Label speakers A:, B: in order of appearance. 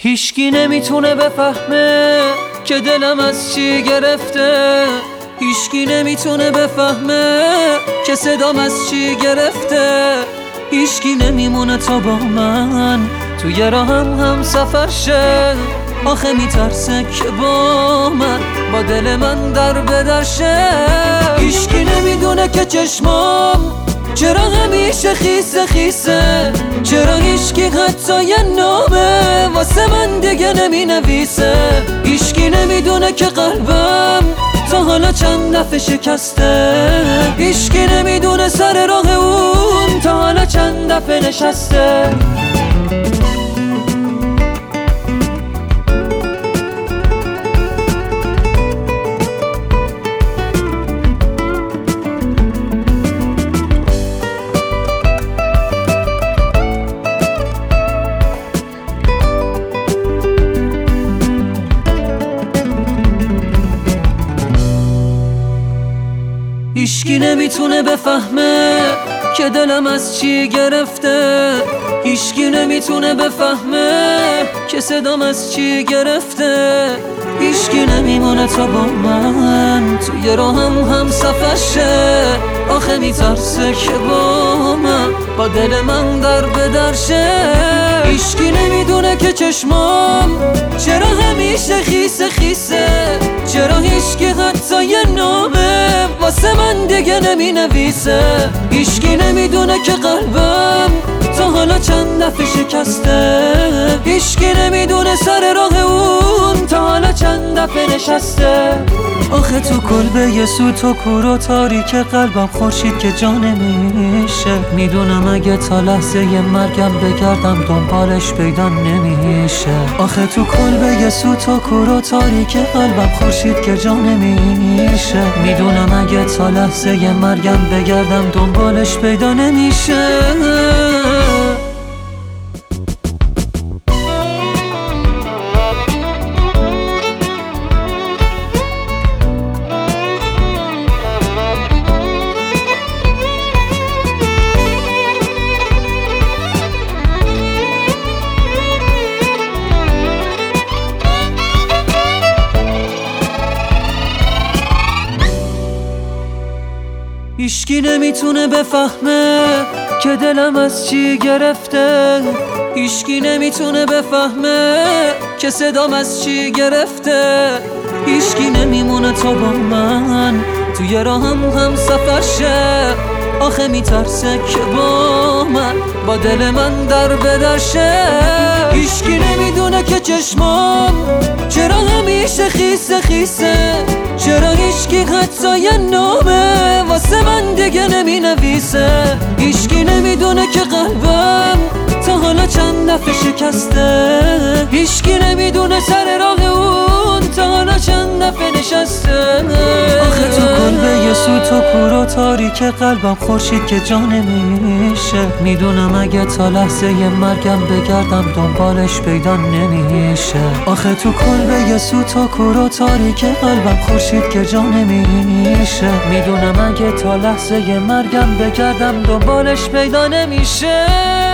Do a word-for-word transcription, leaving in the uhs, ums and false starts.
A: هیشکی نمیتونه بفهمه که دلم از چی گرفته. هیشکی نمیتونه بفهمه که صدام از چی گرفته. هیشکی نمیمونه تا با من توی راهم هم سفر شه. آخه میترسه که با من با دل من در بدر شه. هیشکی نمیدونه که چشمام چرا همیشه خیسه خیسه. چرا هیشکی حتی یه نامه واسه من دیگه نمی نویسه. هیشکی نمیدونه که قلبم تا حالا چند دفعه شکسته. هیشکی نمیدونه سر راه اون تا حالا چند دفعه نشسته. هیشکی نمیتونه بفهمه که دلم از چی گرفته. هیشکی نمیتونه بفهمه که صدام از چی گرفته. هیشکی نمیمونه تا با من توی راهم هم سفر شه. آخه میترسه که با من با دل من در بدر شه. هیشکی نمیدونه که چشمام چرا همیشه خیسه خیسه. چرا هیشکی حتی یه نامه واسه من دیگه نمی نویسه. هیشکی نمیدونه که قلبم تا حالا چند دفعه شکسته. هیشکی نمیدونه سر راه اون تا حالا چند دفعه نشسته. آخه تو کلبه سوت و کور و تاریک قلبم خورشید که جا نمیشه. میدونم اگه تا لحظه مرگم بگردم دنبالش پیدا نمیشه. آخه تو کلبه سوت و کور و تاریک قلبم خورشید که جا نمیشه. میدونم اگه تا لحظه مرگم بگردم دنبالش پیدا نمیشه. هیشکی نمیتونه بفهمه که دلم از چی گرفته. هیشکی نمیتونه بفهمه که صدام از چی گرفته. هیشکی نمیمونه تا با من توی راهم هم سفر شه. آخه میترسه که با من با دل من در بدر شه. هیشکی نمیدونه که چشمام چرا همیشه خیسه خیسه. چرا هیشکی حتی یه نامه واسه من دیگه نمی نویسه. هیشکی نمیدونه که قلبم تا حالا چند دفعه شکسته. هیشکی نمیدونه سر راه اون تا حالا چند دفعه نشسته. آخه تو کلبه سوت و کور و تاریک قلبم خورشید که جا نمیشه. میدونم اگه تا لحظه مرگم بگردم دنبالش پیدا نمیشه. آخه تو کلبه سوت و کور و تاریک قلبم خورشید که جا نمیشه. میدونم اگه تا لحظه مرگم بگردم دنبالش پیدا نمیشه.